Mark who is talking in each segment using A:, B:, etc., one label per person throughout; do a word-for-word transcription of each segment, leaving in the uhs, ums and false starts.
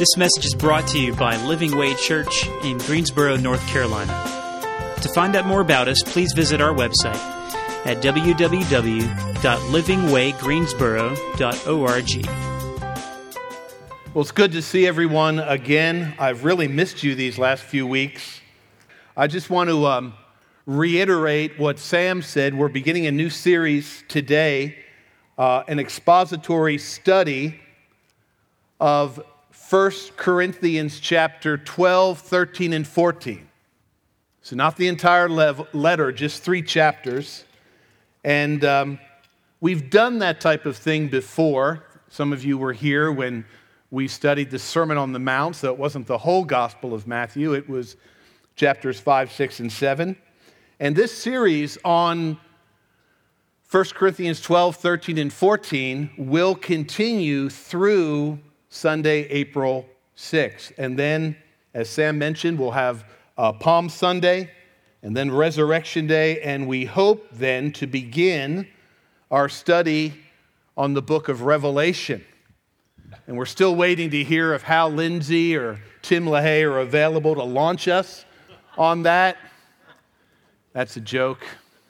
A: This message is brought to you by Living Way Church in Greensboro, North Carolina. To find out more about us, please visit our website at w w w dot living way greensboro dot org.
B: Well, it's good to see everyone again. I've really missed you these last few weeks. I just want to um, reiterate what Sam said. We're beginning a new series today, uh, an expository study of First Corinthians chapter twelve, thirteen, and fourteen. So not the entire lev- letter, just three chapters. And um, we've done that type of thing before. Some of you were here when we studied the Sermon on the Mount, so it wasn't the whole Gospel of Matthew. It was chapters five, six, and seven. And this series on First Corinthians twelve, thirteen, and fourteen will continue through Sunday, April sixth. And then, as Sam mentioned, we'll have uh, Palm Sunday and then Resurrection Day. And we hope then to begin our study on the book of Revelation. And we're still waiting to hear of how Lindsay or Tim LaHaye are available to launch us on that. That's a joke.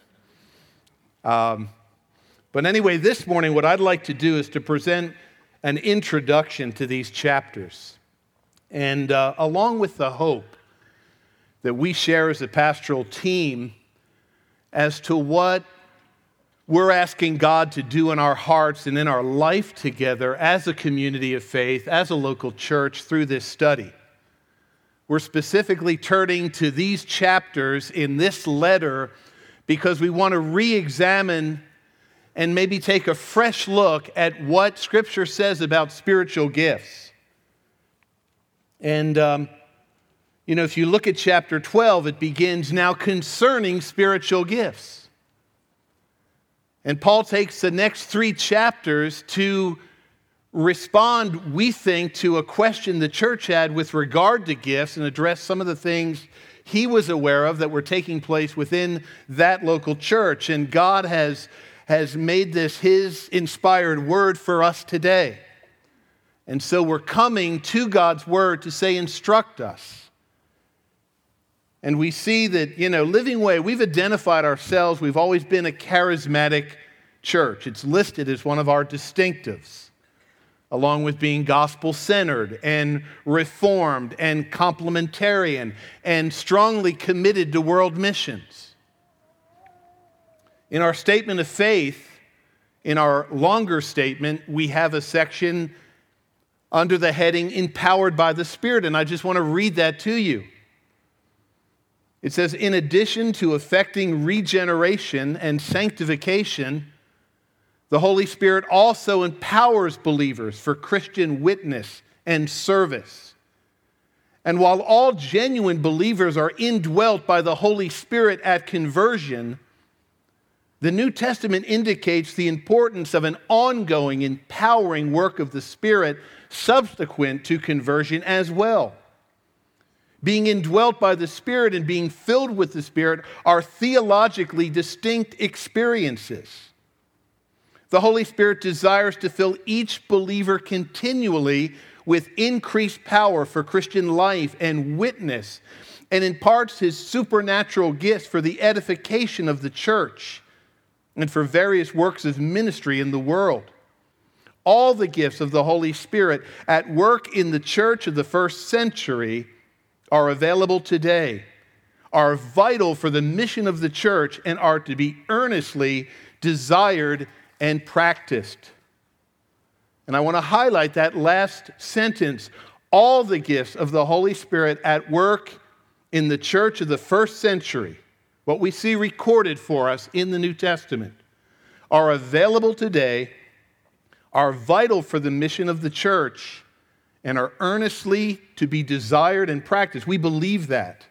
B: Um, but anyway, this morning, what I'd like to do is to present an introduction to these chapters. And uh, along with the hope that we share as a pastoral team as to what we're asking God to do in our hearts and in our life together as a community of faith, as a local church through this study. We're specifically turning to these chapters in this letter because we want to re-examine and maybe take a fresh look at what Scripture says about spiritual gifts. And, um, you know, if you look at chapter twelve, it begins now concerning spiritual gifts. And Paul takes the next three chapters to respond, we think, to a question the church had with regard to gifts and address some of the things he was aware of that were taking place within that local church. And God has, has made this his inspired word for us today. And so we're coming to God's word to say, instruct us. And we see that, you know, Living Way, we've identified ourselves. We've always been a charismatic church. It's listed as one of our distinctives, along with being gospel-centered and reformed and complementarian and strongly committed to world missions. In our statement of faith, in our longer statement, we have a section under the heading, Empowered by the Spirit, and I just want to read that to you. It says, in addition to effecting regeneration and sanctification, the Holy Spirit also empowers believers for Christian witness and service. And while all genuine believers are indwelt by the Holy Spirit at conversion, the New Testament indicates the importance of an ongoing, empowering work of the Spirit subsequent to conversion as well. Being indwelt by the Spirit and being filled with the Spirit are theologically distinct experiences. The Holy Spirit desires to fill each believer continually with increased power for Christian life and witness, and imparts his supernatural gifts for the edification of the church and for various works of ministry in the world. All the gifts of the Holy Spirit at work in the church of the first century are available today, are vital for the mission of the church, and are to be earnestly desired and practiced. And I want to highlight that last sentence. All the gifts of the Holy Spirit at work in the church of the first century, what we see recorded for us in the New Testament, are available today, are vital for the mission of the church, and are earnestly to be desired and practiced. We believe that.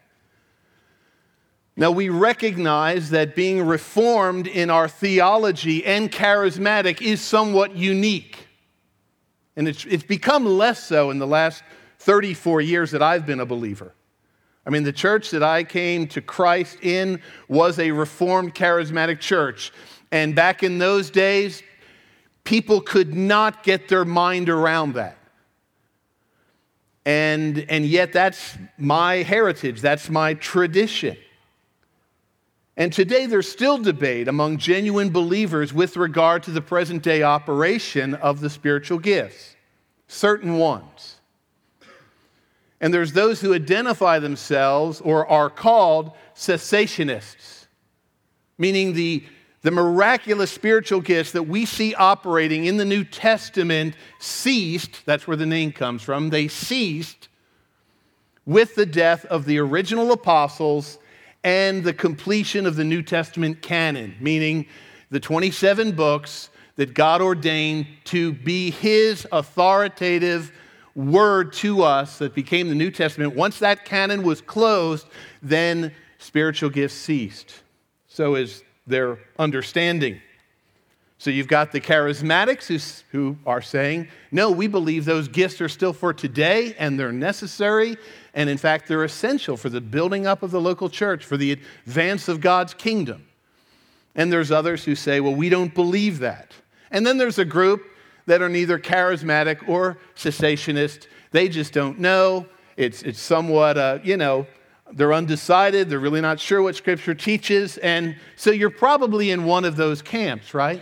B: Now, we recognize that being reformed in our theology and charismatic is somewhat unique. And it's, it's become less so in the last thirty-four years that I've been a believer. I mean, the church that I came to Christ in was a reformed charismatic church. And back in those days, people could not get their mind around that. And, and yet that's my heritage, that's my tradition. And today there's still debate among genuine believers with regard to the present day operation of the spiritual gifts, certain ones. And there's those who identify themselves or are called cessationists, meaning the, the miraculous spiritual gifts that we see operating in the New Testament ceased, that's where the name comes from, they ceased with the death of the original apostles and the completion of the New Testament canon, meaning the twenty-seven books that God ordained to be his authoritative word to us that became the New Testament. Once that canon was closed, then spiritual gifts ceased. So is their understanding. So you've got the charismatics who, who are saying, no, we believe those gifts are still for today and they're necessary. And in fact, they're essential for the building up of the local church, for the advance of God's kingdom. And there's others who say, well, we don't believe that. And then there's a group that are neither charismatic or cessationist. They just don't know. It's, it's somewhat, uh, you know, they're undecided. They're really not sure what Scripture teaches. And so you're probably in one of those camps, right?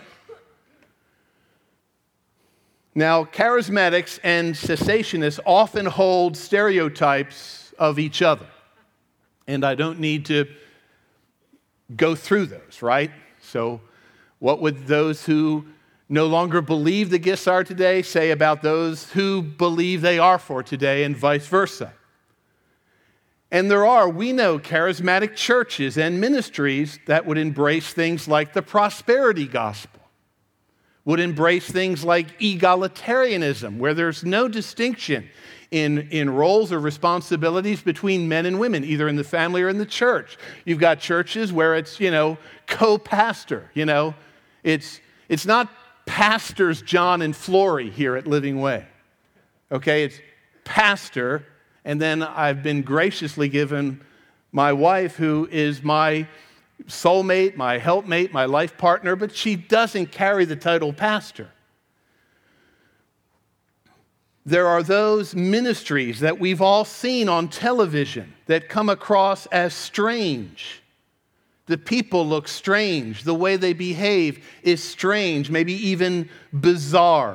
B: Now, charismatics and cessationists often hold stereotypes of each other. And I don't need to go through those, right? So what would those who no longer believe the gifts are today say about those who believe they are for today, and vice versa? And there are, we know, charismatic churches and ministries that would embrace things like the prosperity gospel, would embrace things like egalitarianism, where there's no distinction in, in roles or responsibilities between men and women, either in the family or in the church. You've got churches where it's, you know, co-pastor, you know. It's, it's not pastors John and Flory here at Living Way, okay? It's pastor, and then I've been graciously given my wife, who is my soulmate, my helpmate, my life partner, but she doesn't carry the title pastor. There are those ministries that we've all seen on television that come across as strange. The people look strange. The way they behave is strange, maybe even bizarre.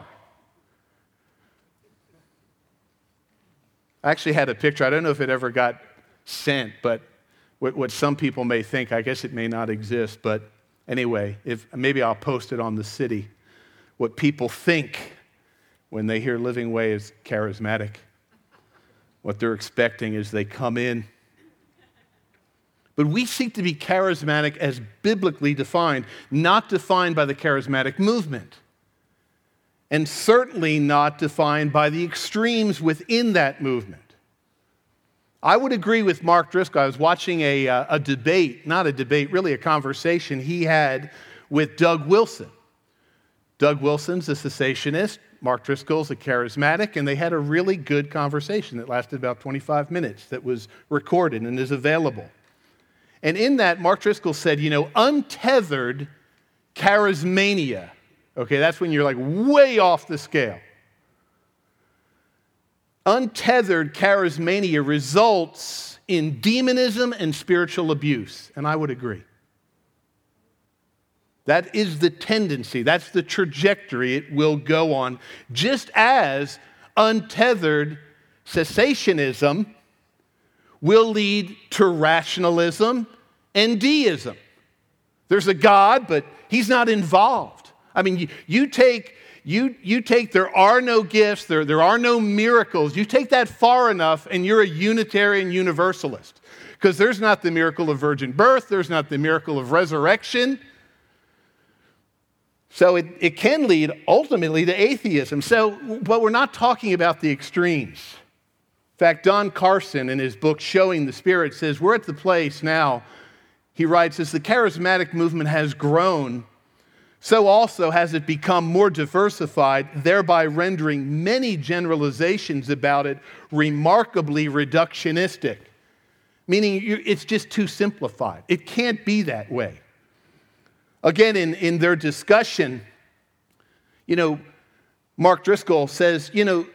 B: I actually had a picture. I don't know if it ever got sent, but what some people may think, I guess it may not exist, but anyway, if maybe I'll post it on the city, what people think when they hear Living Way is charismatic. What they're expecting is they come in. But we seek to be charismatic as biblically defined, not defined by the charismatic movement, and certainly not defined by the extremes within that movement. I would agree with Mark Driscoll. I was watching a, uh, a debate, not a debate, really a conversation he had with Doug Wilson. Doug Wilson's a cessationist, Mark Driscoll's a charismatic, and they had a really good conversation that lasted about twenty-five minutes that was recorded and is available. And in that, Mark Driscoll said, you know, untethered charismania, okay, that's when you're like way off the scale. Untethered charismania results in demonism and spiritual abuse, and I would agree. That is the tendency, that's the trajectory it will go on, just as untethered cessationism will lead to rationalism and deism. There's a God, but he's not involved. I mean, you, you take you you take there are no gifts, there, there are no miracles. You take that far enough and you're a Unitarian Universalist. Because there's not the miracle of virgin birth, there's not the miracle of resurrection. So it, it can lead ultimately to atheism. So, but we're not talking about the extremes. In fact, Don Carson, in his book, Showing the Spirit, says, we're at the place now, he writes, as the charismatic movement has grown, so also has it become more diversified, thereby rendering many generalizations about it remarkably reductionistic, meaning it's just too simplified. It can't be that way. Again, in, in their discussion, you know, Mark Driscoll says, you know,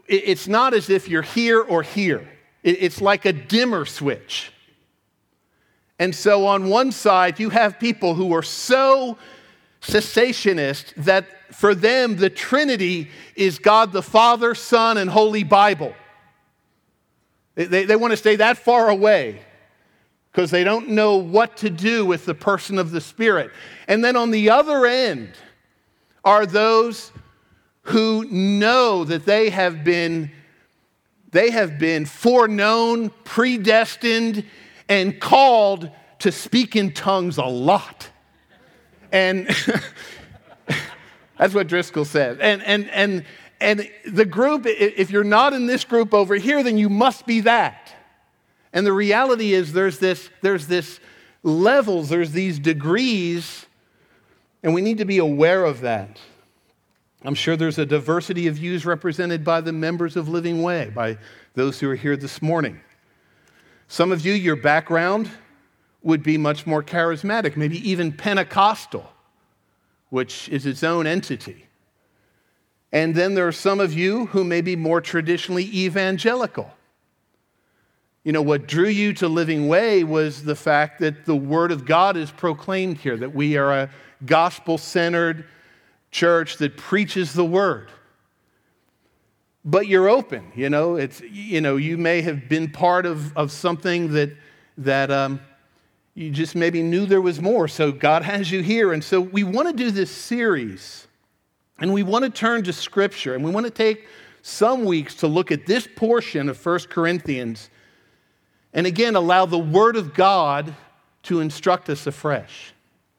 B: it's not as if you're here or here. It's like a dimmer switch. And so on one side, you have people who are so cessationist that for them, the Trinity is God the Father, Son, and Holy Bible. They, they, they want to stay that far away because they don't know what to do with the person of the Spirit. And then on the other end are those who know that they have been, they have been foreknown, predestined, and called to speak in tongues a lot. And that's what Driscoll says. And, and, and, and the group, if you're not in this group over here, then you must be that. And the reality is there's this, there's this levels, there's these degrees, and we need to be aware of that. I'm sure there's a diversity of views represented by the members of Living Way, by those who are here this morning. Some of you, your background would be much more charismatic, maybe even Pentecostal, which is its own entity. And then there are some of you who may be more traditionally evangelical. You know, what drew you to Living Way was the fact that the Word of God is proclaimed here, that we are a gospel-centered church that preaches the Word. But you're open, you know, it's, you know, you may have been part of, of something that, that um, you just maybe knew there was more. So God has you here. And so we want to do this series, and we want to turn to Scripture, and we want to take some weeks to look at this portion of First Corinthians, and again, allow the Word of God to instruct us afresh.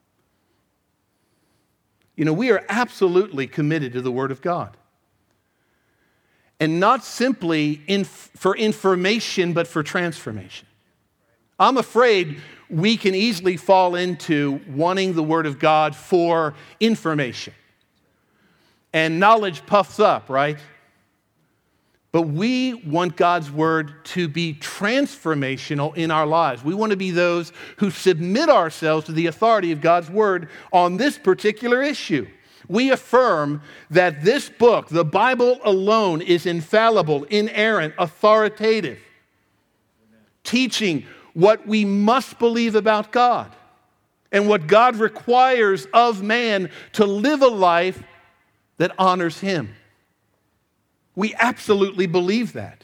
B: You know, we are absolutely committed to the Word of God. And not simply in, for information, but for transformation. I'm afraid we can easily fall into wanting the Word of God for information. And knowledge puffs up, right? But we want God's Word to be transformational in our lives. We want to be those who submit ourselves to the authority of God's Word on this particular issue. We affirm that this book, the Bible alone, is infallible, inerrant, authoritative, teaching what we must believe about God and what God requires of man to live a life that honors Him. We absolutely believe that.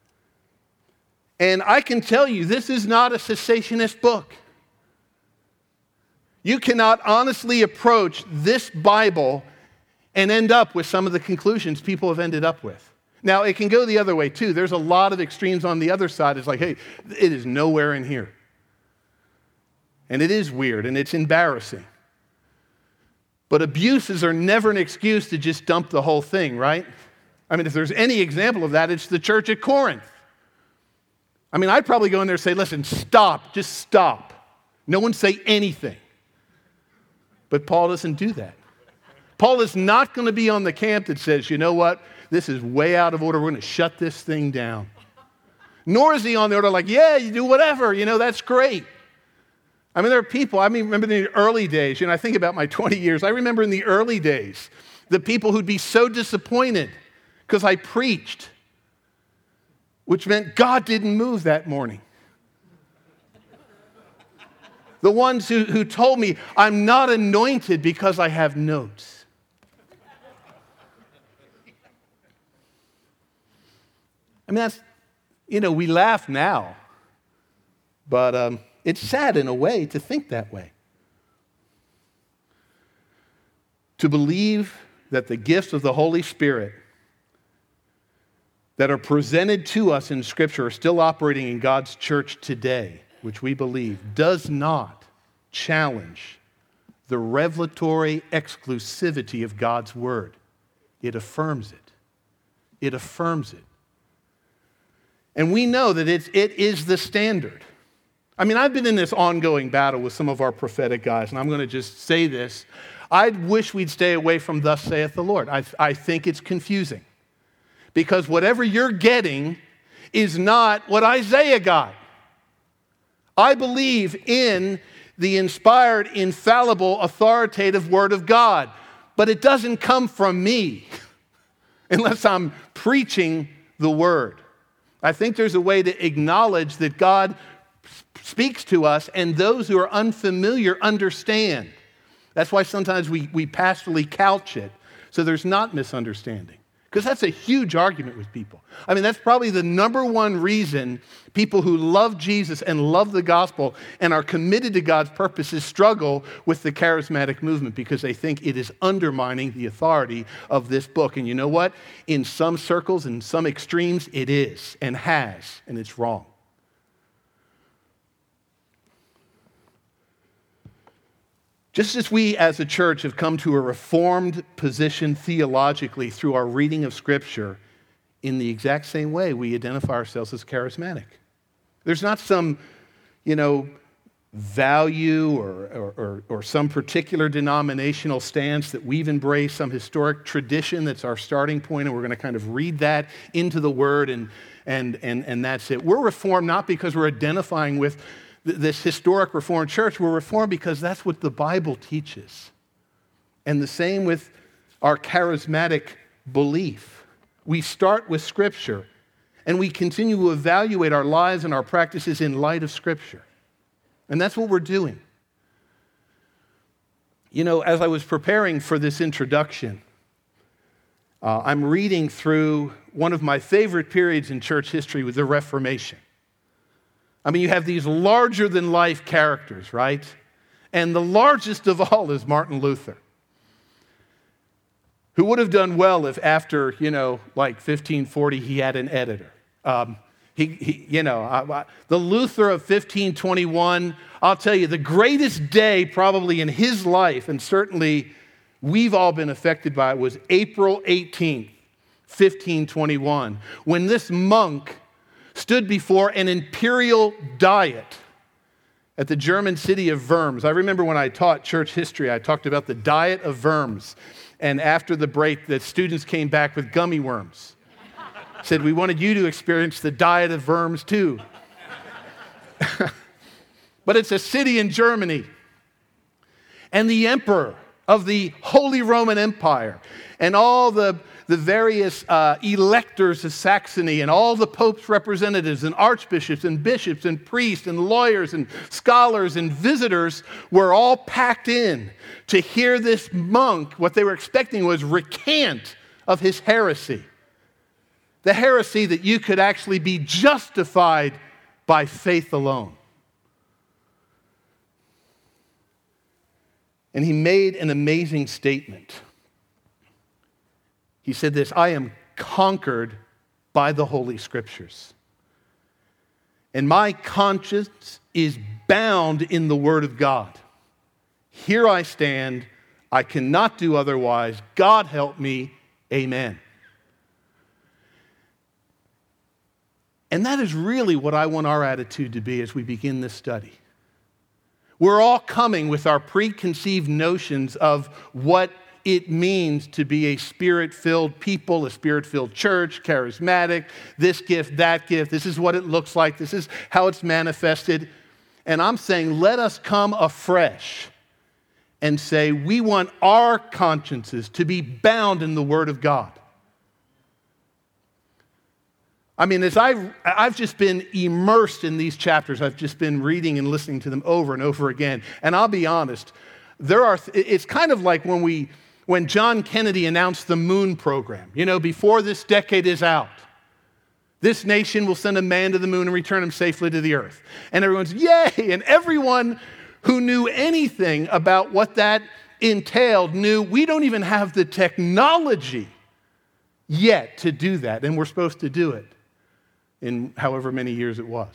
B: And I can tell you, this is not a cessationist book. You cannot honestly approach this Bible and end up with some of the conclusions people have ended up with. Now, it can go the other way, too. There's a lot of extremes on the other side. It's like, hey, it is nowhere in here. And it is weird, and it's embarrassing. But abuses are never an excuse to just dump the whole thing, right? I mean, if there's any example of that, it's the church at Corinth. I mean, I'd probably go in there and say, listen, stop, just stop. No one say anything. But Paul doesn't do that. Paul is not going to be on the camp that says, you know what, this is way out of order, we're going to shut this thing down. Nor is he on the order like, yeah, you do whatever, you know, that's great. I mean, there are people, I mean, remember in the early days, you know, I think about my twenty years, I remember in the early days, the people who'd be so disappointed because I preached, which meant God didn't move that morning. The ones who, who told me, I'm not anointed because I have notes. I mean, that's, you know, we laugh now. But um, it's sad in a way to think that way. To believe that the gifts of the Holy Spirit that are presented to us in Scripture are still operating in God's church today, which we believe, does not challenge the revelatory exclusivity of God's Word. It affirms it. It affirms it. And we know that it's, it is the standard. I mean, I've been in this ongoing battle with some of our prophetic guys, and I'm going to just say this. I wish we'd stay away from thus saith the Lord. I, I think it's confusing. Because whatever you're getting is not what Isaiah got. I believe in the inspired, infallible, authoritative Word of God, but it doesn't come from me. unless I'm preaching the word. I think there's a way to acknowledge that God speaks to us and those who are unfamiliar understand. That's why sometimes we, we pastorally couch it so there's not misunderstanding. Because that's a huge argument with people. I mean, that's probably the number one reason people who love Jesus and love the gospel and are committed to God's purposes struggle with the charismatic movement, because they think it is undermining the authority of this book. And you know what? In some circles, in some extremes, it is and has, and it's wrong. Just as we as a church have come to a reformed position theologically through our reading of Scripture, in the exact same way we identify ourselves as charismatic. There's not some, you know, value or, or, or, or some particular denominational stance that we've embraced, some historic tradition that's our starting point, and we're going to kind of read that into the Word, and, and, and, and that's it. We're reformed not because we're identifying with this historic Reformed church. We're Reformed because that's what the Bible teaches. And the same with our charismatic belief. We start with Scripture, and we continue to evaluate our lives and our practices in light of Scripture. And that's what we're doing. You know, as I was preparing for this introduction, uh, I'm reading through one of my favorite periods in church history with the Reformation. I mean, you have these larger-than-life characters, right? And the largest of all is Martin Luther, who would have done well if after, you know, like fifteen forty, he had an editor. Um, he, he, you know, I, I, the Luther of fifteen twenty-one, I'll tell you, the greatest day probably in his life, and certainly we've all been affected by it, was April eighteenth, fifteen twenty-one, when this monk stood before an imperial diet at the German city of Worms. I remember when I taught church history, I talked about the diet of Worms. And after the break, the students came back with gummy worms. Said, we wanted you to experience the diet of Worms too. But it's a city in Germany. And the emperor of the Holy Roman Empire and all the the various uh, electors of Saxony and all the Pope's representatives and archbishops and bishops and priests and lawyers and scholars and visitors were all packed in to hear this monk. What they were expecting was recant of his heresy. The heresy that you could actually be justified by faith alone. And he made an amazing statement. He said this, I am conquered by the Holy Scriptures, and my conscience is bound in the Word of God. Here I stand. I cannot do otherwise. God help me. Amen. And that is really what I want our attitude to be as we begin this study. We're all coming with our preconceived notions of what it means to be a Spirit-filled people, a Spirit-filled church, charismatic, this gift, that gift. This is what it looks like. This is how it's manifested. And I'm saying, let us come afresh and say, we want our consciences to be bound in the Word of God. I mean, as I've, I've just been immersed in these chapters, I've just been reading and listening to them over and over again. And I'll be honest, there are, it's kind of like when we, when John Kennedy announced the moon program, you know, before this decade is out, this nation will send a man to the moon and return him safely to the earth. And everyone's, yay! And everyone who knew anything about what that entailed knew we don't even have the technology yet to do that. And we're supposed to do it in however many years it was.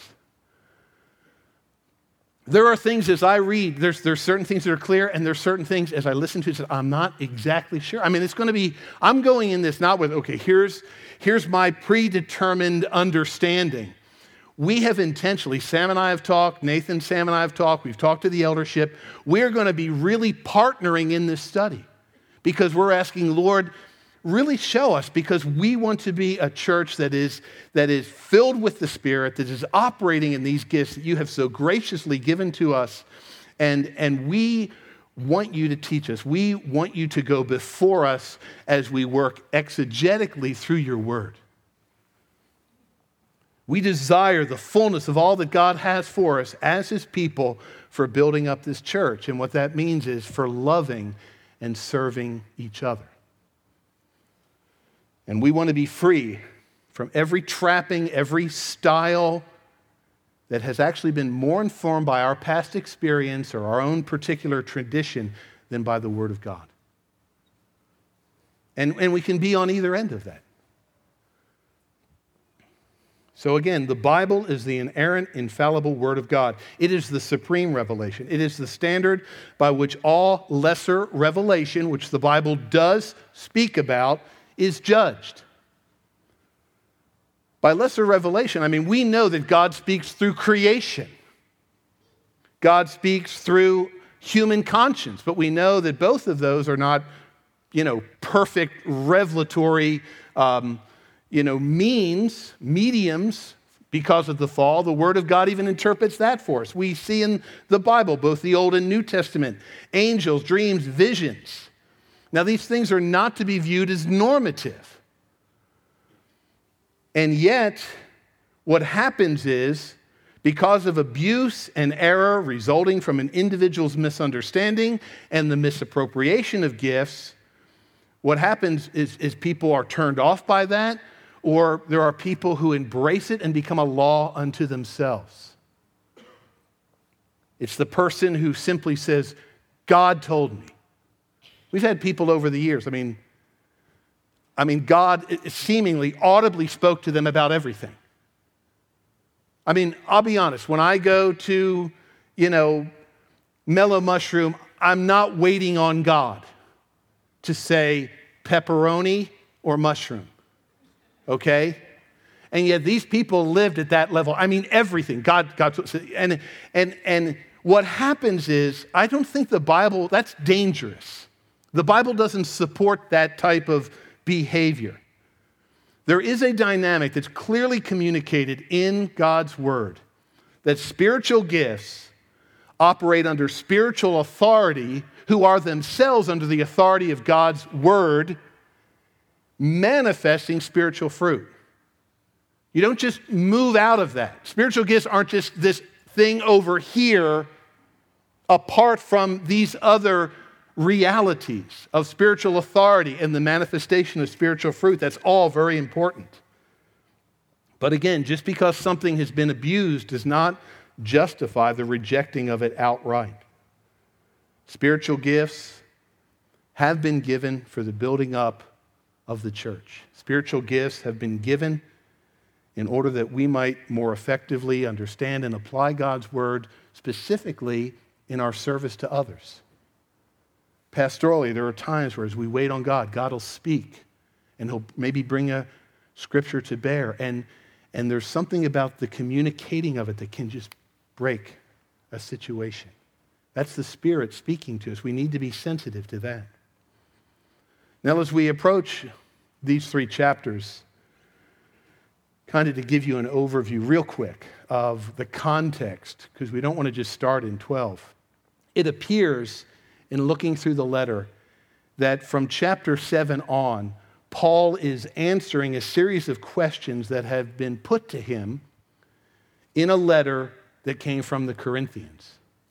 B: There are things as I read, there's, there's certain things that are clear, and there's certain things as I listen to it, I'm not exactly sure. I mean, it's going to be, I'm going in this not with, okay, here's, here's my predetermined understanding. We have intentionally, Sam and I have talked, Nathan, Sam and I have talked, we've talked to the eldership. We're going to be really partnering in this study because we're asking, Lord, really show us, because we want to be a church that is, that is filled with the Spirit, that is operating in these gifts that you have so graciously given to us. And, and we want you to teach us. We want you to go before us as we work exegetically through your word. We desire the fullness of all that God has for us as his people for building up this church. And what that means is for loving and serving each other. And we want to be free from every trapping, every style that has actually been more informed by our past experience or our own particular tradition than by the Word of God. And, and we can be on either end of that. So again, the Bible is the inerrant, infallible Word of God. It is the supreme revelation. It is the standard by which all lesser revelation, which the Bible does speak about, is judged. By lesser revelation, I mean, we know that God speaks through creation. God speaks through human conscience, but we know that both of those are not, you know, perfect revelatory um, you know, means, mediums, because of the fall. The Word of God even interprets that for us. We see in the Bible, both the Old and New Testament, angels, dreams, visions. Now, these things are not to be viewed as normative. And yet, what happens is, because of abuse and error resulting from an individual's misunderstanding and the misappropriation of gifts, what happens is, is people are turned off by that, or there are people who embrace it and become a law unto themselves. It's the person who simply says, God told me. We've had people over the years, I mean, I mean, God seemingly audibly spoke to them about everything. I mean, I'll be honest, when I go to, you know, Mellow Mushroom, I'm not waiting on God to say pepperoni or mushroom. Okay? And yet these people lived at that level. I mean, everything. God, God, and, and, and what happens is, I don't think the Bible, that's dangerous. The Bible doesn't support that type of behavior. There is a dynamic that's clearly communicated in God's Word, that spiritual gifts operate under spiritual authority who are themselves under the authority of God's Word, manifesting spiritual fruit. You don't just move out of that. Spiritual gifts aren't just this thing over here apart from these other realities of spiritual authority and the manifestation of spiritual fruit. That's all very important. But again, just because something has been abused does not justify the rejecting of it outright. Spiritual gifts have been given for the building up of the church. Spiritual gifts have been given in order that we might more effectively understand and apply God's word, specifically in our service to others. Pastorally, there are times where as we wait on God, God will speak and he'll maybe bring a scripture to bear. And, and there's something about the communicating of it that can just break a situation. That's the Spirit speaking to us. We need to be sensitive to that. Now, as we approach these three chapters, kind of to give you an overview real quick of the context, because we don't want to just start in twelve. It appears in looking through the letter that from chapter seven on, Paul is answering a series of questions that have been put to him in a letter that came from the Corinthians.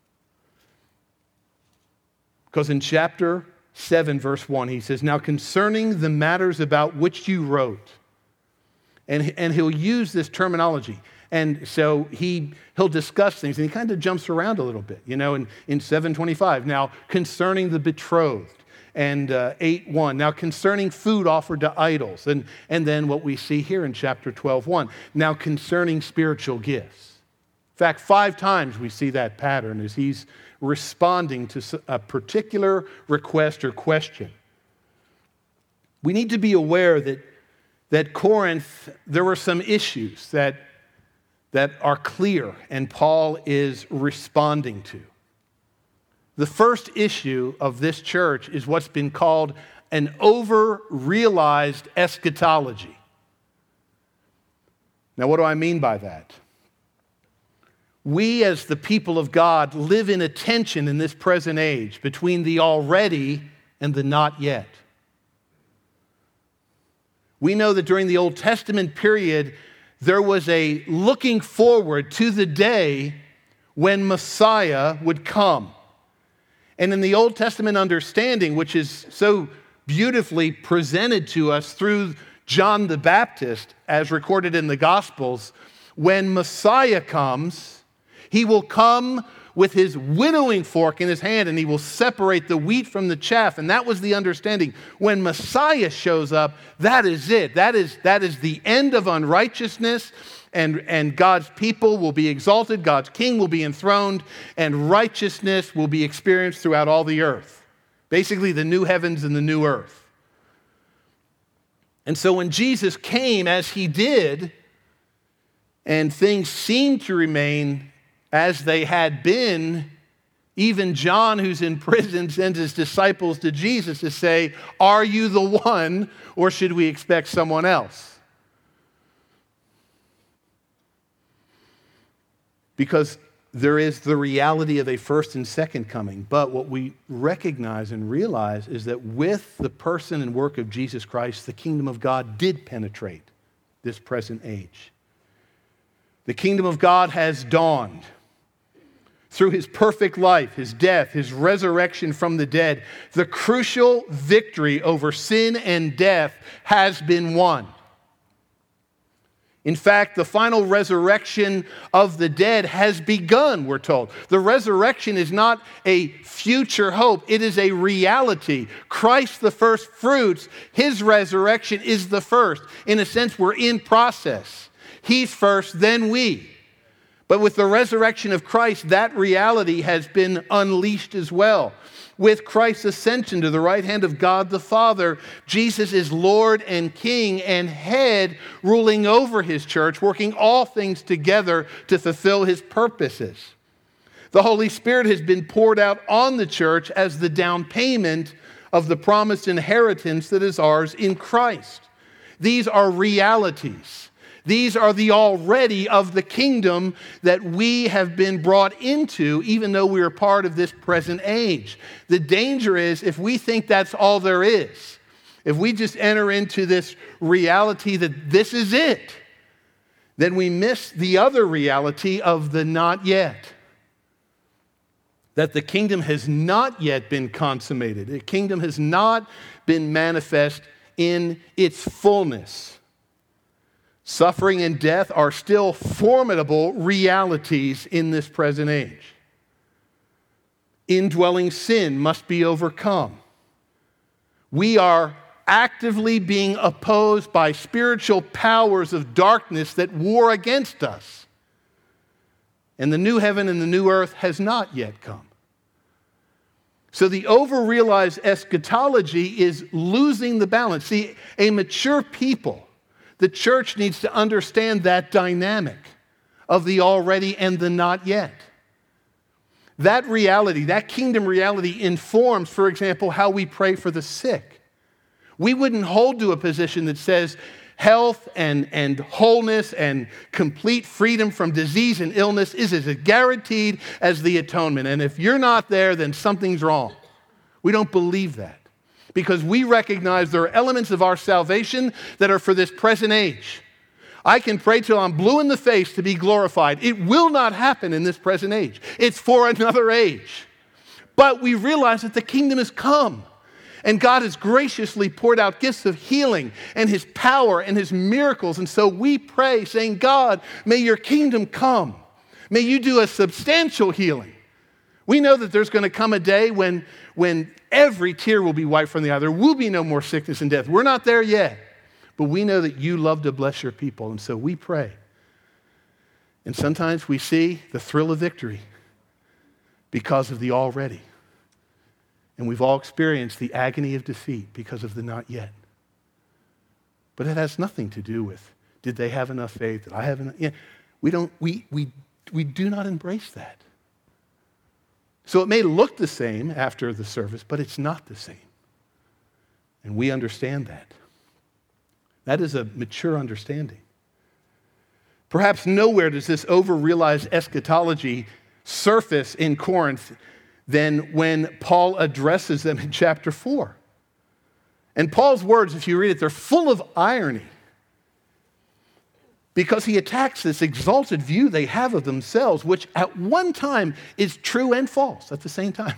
B: Because in chapter seven, verse one, he says, "Now concerning the matters about which you wrote," and, and he'll use this terminology. And so he, he'll discuss things, and he kind of jumps around a little bit, you know, in, in seven twenty-five. Now concerning the betrothed, and uh, eight one. Now concerning food offered to idols, and, and then what we see here in chapter twelve one. Now concerning spiritual gifts. In fact, five times we see that pattern as he's responding to a particular request or question. We need to be aware that, that Corinth, there were some issues that, that are clear and Paul is responding to. The first issue of this church is what's been called an over-realized eschatology. Now, what do I mean by that? we as the people of God live in a tension in this present age between the already and the not yet. We know that during the Old Testament period, there was a looking forward to the day when Messiah would come. And in the Old Testament understanding, which is so beautifully presented to us through John the Baptist, as recorded in the Gospels, when Messiah comes, he will come with his winnowing fork in his hand, and he will separate the wheat from the chaff. And that was the understanding. When Messiah shows up, that is it. That is, that is the end of unrighteousness, and, and God's people will be exalted, God's king will be enthroned, and righteousness will be experienced throughout all the earth. Basically, the new heavens and the new earth. And so when Jesus came as he did, and things seemed to remain as they had been, even John, who's in prison, sends his disciples to Jesus to say, "Are you the one, or should we expect someone else?" Because there is the reality of a first and second coming. But what we recognize and realize is that with the person and work of Jesus Christ, the kingdom of God did penetrate this present age. The kingdom of God has dawned. Through his perfect life, his death, his resurrection from the dead, the crucial victory over sin and death has been won. In fact, the final resurrection of the dead has begun, we're told. The resurrection is not a future hope, it is a reality. Christ, the first fruits, his resurrection is the first. In a sense, we're in process. He's first, then we. But with the resurrection of Christ, that reality has been unleashed as well. With Christ's ascension to the right hand of God the Father, Jesus is Lord and King and head, ruling over his church, working all things together to fulfill his purposes. The Holy Spirit has been poured out on the church as the down payment of the promised inheritance that is ours in Christ. These are realities. These are the already of the kingdom that we have been brought into, even though we are part of this present age. The danger is if we think that's all there is, if we just enter into this reality that this is it, then we miss the other reality of the not yet. That the kingdom has not yet been consummated. The kingdom has not been manifest in its fullness. Suffering and death are still formidable realities in this present age. Indwelling sin must be overcome. We are actively being opposed by spiritual powers of darkness that war against us. And the new heaven and the new earth has not yet come. So the over-realized eschatology is losing the balance. See, a mature people, the church needs to understand that dynamic of the already and the not yet. That reality, that kingdom reality informs, for example, how we pray for the sick. We wouldn't hold to a position that says health and, and wholeness and complete freedom from disease and illness is as guaranteed as the atonement. And if you're not there, then something's wrong. We don't believe that. Because we recognize there are elements of our salvation that are for this present age. I can pray till I'm blue in the face to be glorified. It will not happen in this present age. It's for another age. But we realize that the kingdom has come. And God has graciously poured out gifts of healing and his power and his miracles. And so we pray saying, God, may your kingdom come. May you do a substantial healing. We know that there's going to come a day when, when every tear will be wiped from the eye. There will be no more sickness and death. We're not there yet. But we know that you love to bless your people. And so we pray. And sometimes we see the thrill of victory because of the already. And we've all experienced the agony of defeat because of the not yet. But it has nothing to do with, did they have enough faith? Did I have enough? Yeah, we don't, we, we, we do not embrace that. So it may look the same after the service, but it's not the same. And we understand that. That is a mature understanding. Perhaps nowhere does this over-realized eschatology surface in Corinth than when Paul addresses them in chapter four. And Paul's words, if you read it, they're full of irony because he attacks this exalted view they have of themselves, which at one time is true and false at the same time.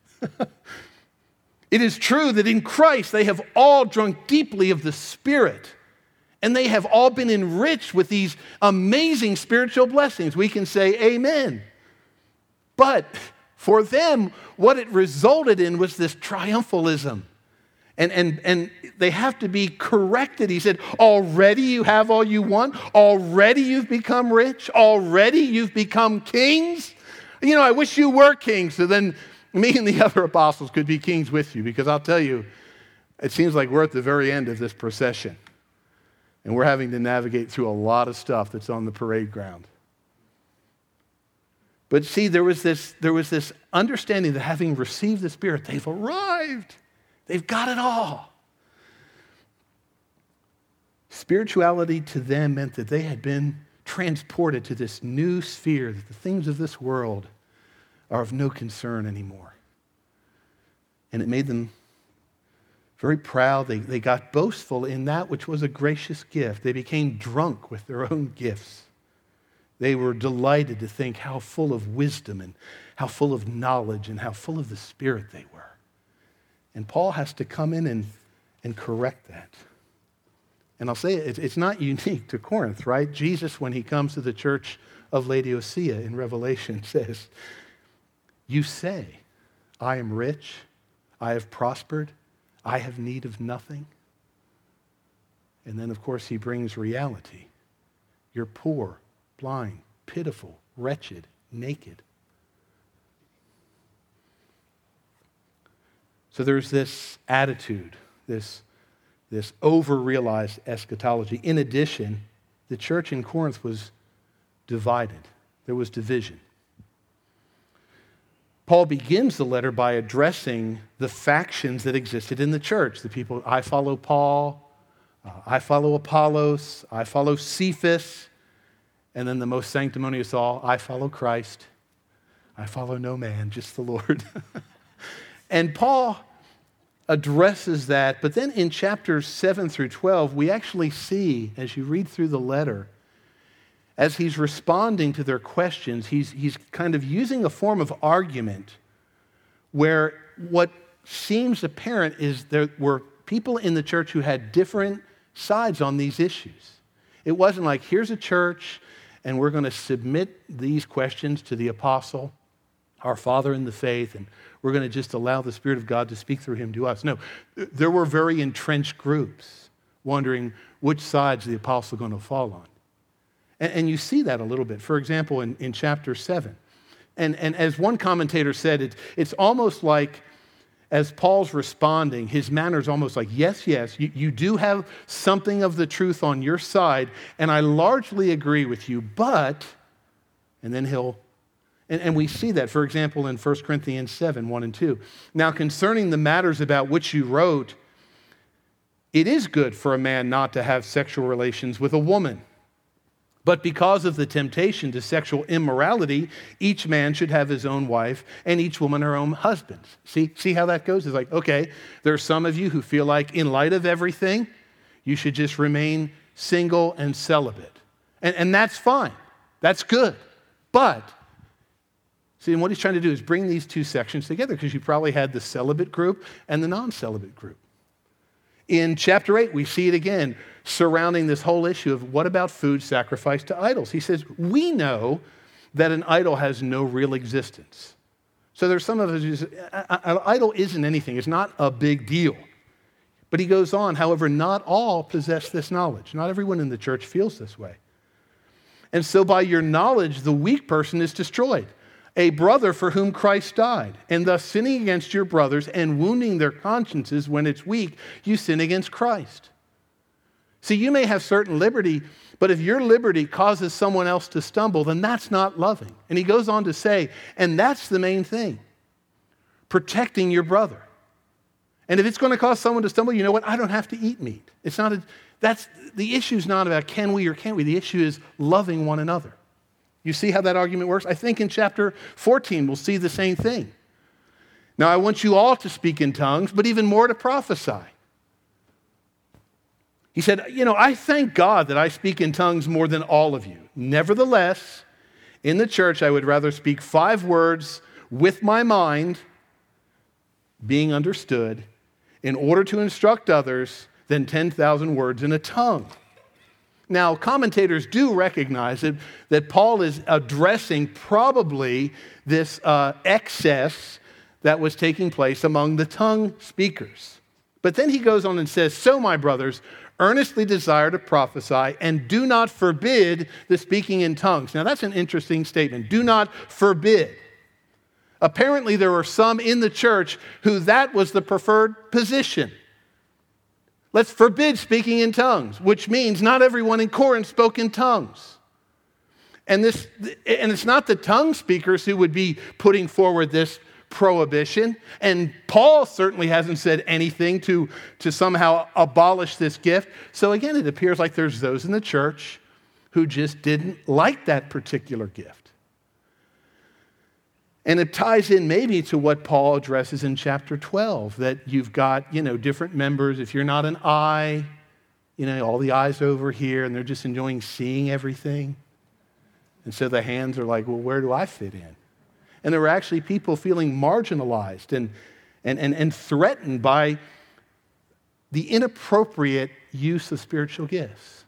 B: It is true that in Christ they have all drunk deeply of the Spirit, and they have all been enriched with these amazing spiritual blessings. We can say amen. But for them, what it resulted in was this triumphalism. And, and, and they have to be corrected. He said, already you have all you want? Already you've become rich? Already you've become kings? You know, I wish you were kings, so then me and the other apostles could be kings with you, because I'll tell you, it seems like we're at the very end of this procession, and we're having to navigate through a lot of stuff that's on the parade ground. But see, there was this, there was this understanding that having received the Spirit, they've arrived. They've got it all. Spirituality to them meant that they had been transported to this new sphere, that the things of this world are of no concern anymore. And it made them very proud. They, they got boastful in that which was a gracious gift. They became drunk with their own gifts. They were delighted to think how full of wisdom and how full of knowledge and how full of the Spirit they were. And Paul has to come in and, and correct that. And I'll say it, it's not unique to Corinth, right? Jesus, when he comes to the church of Laodicea in Revelation, says, you say, I am rich, I have prospered, I have need of nothing. And then, of course, he brings reality. You're poor, blind, pitiful, wretched, naked. So there's this attitude, this, this over-realized eschatology. In addition, the church in Corinth was divided. There was division. Paul begins the letter by addressing the factions that existed in the church. The people, I follow Paul, uh, I follow Apollos, I follow Cephas, and then the most sanctimonious of all, I follow Christ. I follow no man, just the Lord. And Paul addresses that, but then in chapters seven through twelve, we actually see, as you read through the letter, as he's responding to their questions, he's, he's kind of using a form of argument where what seems apparent is there were people in the church who had different sides on these issues. It wasn't like, here's a church, and we're going to submit these questions to the apostle, our father in the faith, and we're going to just allow the Spirit of God to speak through him to us. No, there were very entrenched groups wondering which sides the apostle going to fall on. And, and you see that a little bit. For example, in, in chapter seven. And, and as one commentator said, it, it's almost like as Paul's responding, his manner is almost like, yes, yes, you, you do have something of the truth on your side, and I largely agree with you, but, and then he'll, and, and we see that, for example, in First Corinthians seven, one and two. Now, concerning the matters about which you wrote, it is good for a man not to have sexual relations with a woman. But because of the temptation to sexual immorality, each man should have his own wife and each woman her own husband. See, see how that goes? It's like, okay, there are some of you who feel like in light of everything, you should just remain single and celibate. And, and that's fine. That's good. But, see, and what he's trying to do is bring these two sections together, because you probably had the celibate group and the non-celibate group. In chapter eight, we see it again surrounding this whole issue of what about food sacrificed to idols? He says, we know that an idol has no real existence. So there's some of us who say, an idol isn't anything. It's not a big deal. But he goes on, however, not all possess this knowledge. Not everyone in the church feels this way. And so by your knowledge, the weak person is destroyed. A brother for whom Christ died, and thus sinning against your brothers and wounding their consciences when it's weak, you sin against Christ. See, you may have certain liberty, but if your liberty causes someone else to stumble, then that's not loving. And he goes on to say, and that's the main thing, protecting your brother. And if it's going to cause someone to stumble, you know what? I don't have to eat meat. It's not a, that's, the issue is not about can we or can't we. The issue is loving one another. You see how that argument works? I think in chapter fourteen, we'll see the same thing. Now, I want you all to speak in tongues, but even more to prophesy. He said, you know, I thank God that I speak in tongues more than all of you. Nevertheless, in the church, I would rather speak five words with my mind being understood in order to instruct others than ten thousand words in a tongue. Now, commentators do recognize that, that Paul is addressing probably this uh, excess that was taking place among the tongue speakers. But then he goes on and says, so my brothers, earnestly desire to prophesy and do not forbid the speaking in tongues. Now, that's an interesting statement. Do not forbid. Apparently, there were some in the church who that was the preferred position. Let's forbid speaking in tongues, which means not everyone in Corinth spoke in tongues. And this, and it's not the tongue speakers who would be putting forward this prohibition. And Paul certainly hasn't said anything to, to somehow abolish this gift. So again, it appears like there's those in the church who just didn't like that particular gift. And it ties in maybe to what Paul addresses in chapter twelve, that you've got, you know, different members. If you're not an eye, you know, all the eyes over here, and they're just enjoying seeing everything. And so the hands are like, well, where do I fit in? And there were actually people feeling marginalized and, and, and, and threatened by the inappropriate use of spiritual gifts.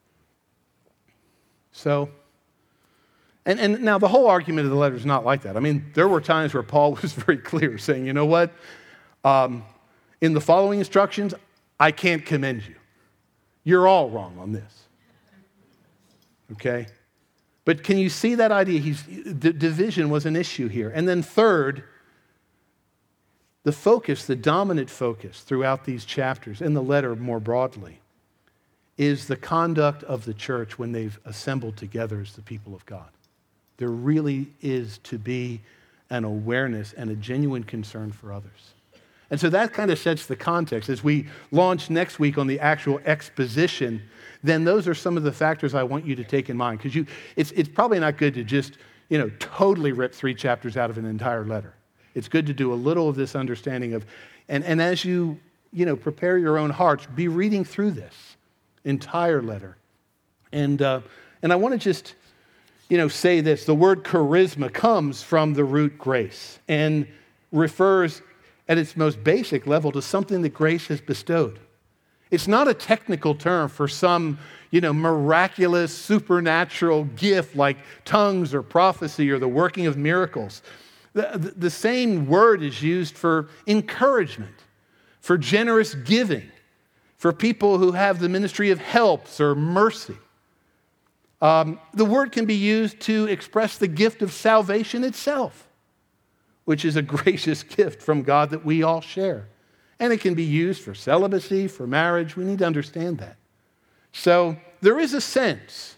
B: So... And, and now the whole argument of the letter is not like that. I mean, there were times where Paul was very clear, saying, you know what? Um, in the following instructions, I can't commend you. You're all wrong on this. Okay? But can you see that idea? He's, the division was an issue here. And then third, the focus, the dominant focus throughout these chapters, in the letter more broadly, is the conduct of the church when they've assembled together as the people of God. There really is to be an awareness and a genuine concern for others. And so that kind of sets the context. As we launch next week on the actual exposition, then those are some of the factors I want you to take in mind. Because you, it's, it's probably not good to just, you know, totally rip three chapters out of an entire letter. It's good to do a little of this understanding of, and, and as you, you know, prepare your own hearts, be reading through this entire letter. And, uh, and I want to just... you know, say this. The word charisma comes from the root grace and refers at its most basic level to something that grace has bestowed. It's not a technical term for some, you know, miraculous, supernatural gift like tongues or prophecy or the working of miracles. The, the, the same word is used for encouragement, for generous giving, for people who have the ministry of helps or mercy. Um, the word can be used to express the gift of salvation itself, which is a gracious gift from God that we all share. And it can be used for celibacy, for marriage. We need to understand that. So there is a sense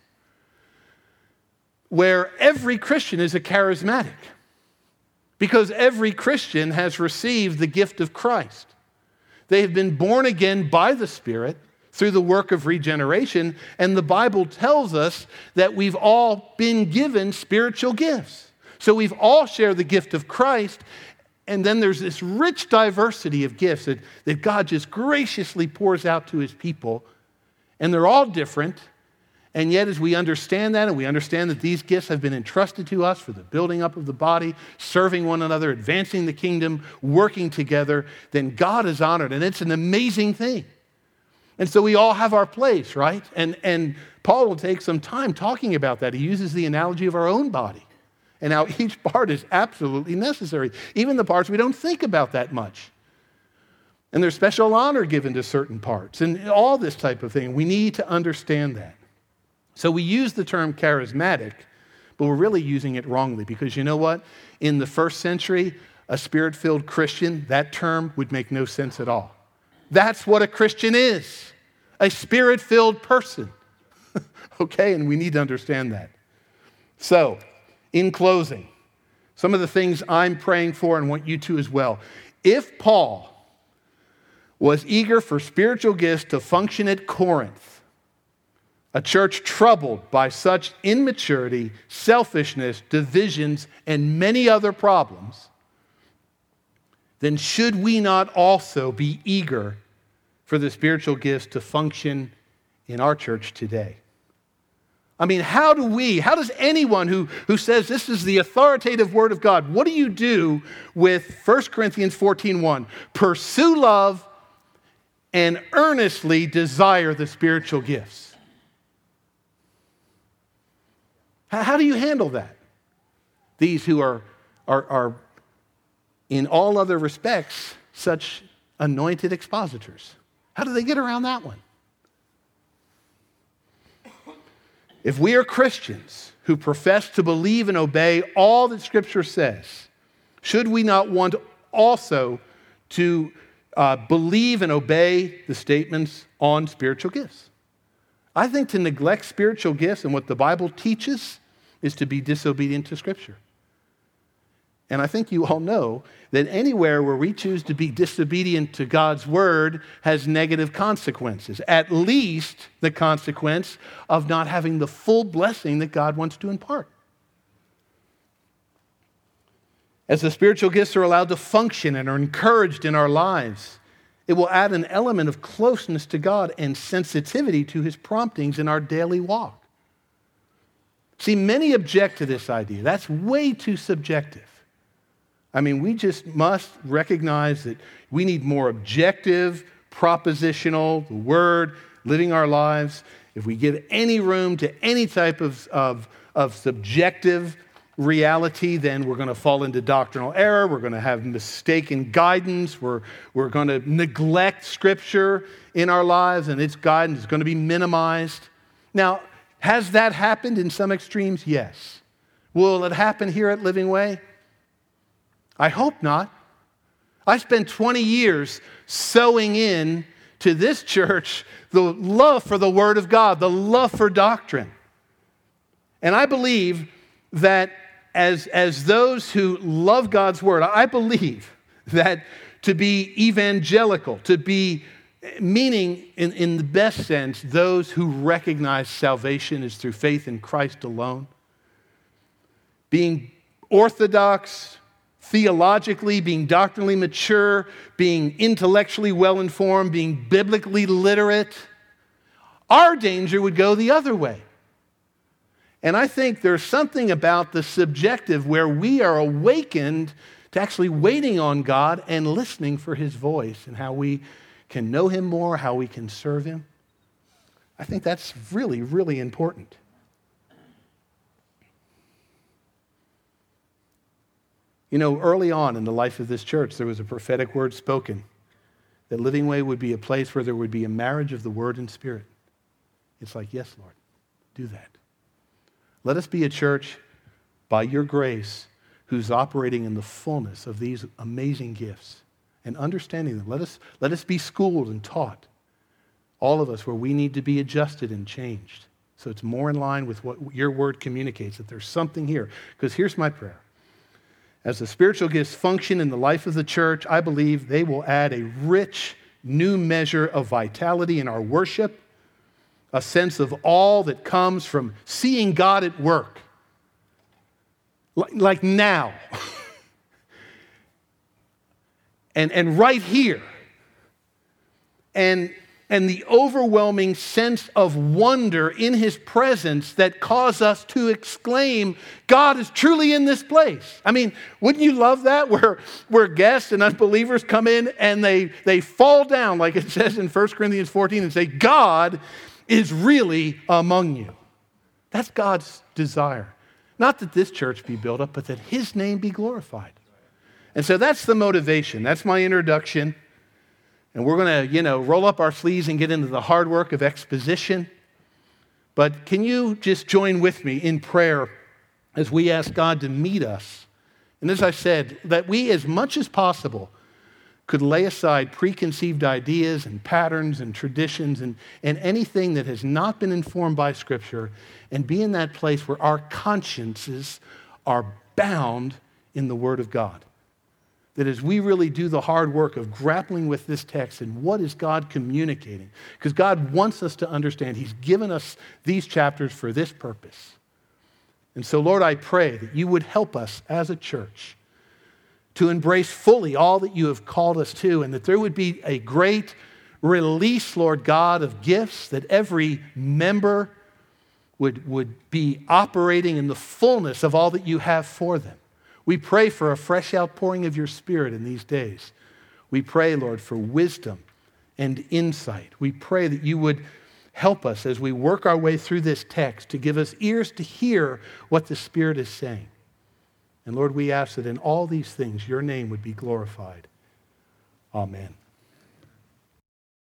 B: where every Christian is a charismatic because every Christian has received the gift of Christ. They have been born again by the Spirit through the work of regeneration, and the Bible tells us that we've all been given spiritual gifts. So we've all shared the gift of Christ, and then there's this rich diversity of gifts that, that God just graciously pours out to his people, and they're all different, and yet as we understand that, and we understand that these gifts have been entrusted to us for the building up of the body, serving one another, advancing the kingdom, working together, then God is honored, and it's an amazing thing. And so we all have our place, right? And, and Paul will take some time talking about that. He uses the analogy of our own body and how each part is absolutely necessary, even the parts we don't think about that much. And there's special honor given to certain parts and all this type of thing. We need to understand that. So we use the term charismatic, but we're really using it wrongly because you know what? In the first century, a spirit-filled Christian, that term would make no sense at all. That's what a Christian is, a spirit-filled person. Okay, and we need to understand that. So, in closing, some of the things I'm praying for and want you to as well. If Paul was eager for spiritual gifts to function at Corinth, a church troubled by such immaturity, selfishness, divisions, and many other problems, then should we not also be eager for the spiritual gifts to function in our church today? I mean, how do we, how does anyone who, who says this is the authoritative word of God, what do you do with First Corinthians fourteen one? Pursue love and earnestly desire the spiritual gifts. How, how do you handle that? These who are, are, are, in all other respects, such anointed expositors. How do they get around that one? If we are Christians who profess to believe and obey all that Scripture says, should we not want also to uh, believe and obey the statements on spiritual gifts? I think to neglect spiritual gifts and what the Bible teaches is to be disobedient to Scripture. And I think you all know that anywhere where we choose to be disobedient to God's word has negative consequences, at least the consequence of not having the full blessing that God wants to impart. As the spiritual gifts are allowed to function and are encouraged in our lives, it will add an element of closeness to God and sensitivity to his promptings in our daily walk. See, many object to this idea. That's way too subjective. I mean, we just must recognize that we need more objective, propositional, the word, living our lives. If we give any room to any type of, of, of subjective reality, then we're going to fall into doctrinal error. We're going to have mistaken guidance. We're, we're going to neglect Scripture in our lives, and its guidance is going to be minimized. Now, has that happened in some extremes? Yes. Will it happen here at Living Way? I hope not. I spent twenty years sowing in to this church the love for the Word of God, the love for doctrine. And I believe that as, as those who love God's Word, I believe that to be evangelical, to be, meaning in, in the best sense, those who recognize salvation is through faith in Christ alone, being orthodox, theologically, being doctrinally mature, being intellectually well-informed, being biblically literate, our danger would go the other way. And I think there's something about the subjective where we are awakened to actually waiting on God and listening for his voice and how we can know him more, how we can serve him. I think that's really, really important. You know, early on in the life of this church, there was a prophetic word spoken that Living Way would be a place where there would be a marriage of the Word and Spirit. It's like, yes, Lord, do that. Let us be a church, by your grace, who's operating in the fullness of these amazing gifts and understanding them. Let us, let us be schooled and taught, all of us, where we need to be adjusted and changed. So it's more in line with what your word communicates, that there's something here. Because here's my prayer. As the spiritual gifts function in the life of the church, I believe they will add a rich new measure of vitality in our worship, a sense of all that comes from seeing God at work, like now, and, and right here, and and the overwhelming sense of wonder in his presence that cause us to exclaim, God is truly in this place. I mean, wouldn't you love that? Where, where guests and unbelievers come in and they, they fall down, like it says in First Corinthians fourteen, and say, God is really among you. That's God's desire. Not that this church be built up, but that his name be glorified. And so that's the motivation. That's my introduction. And we're going to, you know, roll up our sleeves and get into the hard work of exposition. But can you just join with me in prayer as we ask God to meet us? And as I said, that we, as much as possible, could lay aside preconceived ideas and patterns and traditions and, and anything that has not been informed by Scripture and be in that place where our consciences are bound in the Word of God. that as we really do the hard work of grappling with this text and what is God communicating, because God wants us to understand he's given us these chapters for this purpose. And so, Lord, I pray that you would help us as a church to embrace fully all that you have called us to, and that there would be a great release, Lord God, of gifts, that every member would, would be operating in the fullness of all that you have for them. We pray for a fresh outpouring of your Spirit in these days. We pray, Lord, for wisdom and insight. We pray that you would help us as we work our way through this text to give us ears to hear what the Spirit is saying. And Lord, we ask that in all these things, your name would be glorified. Amen.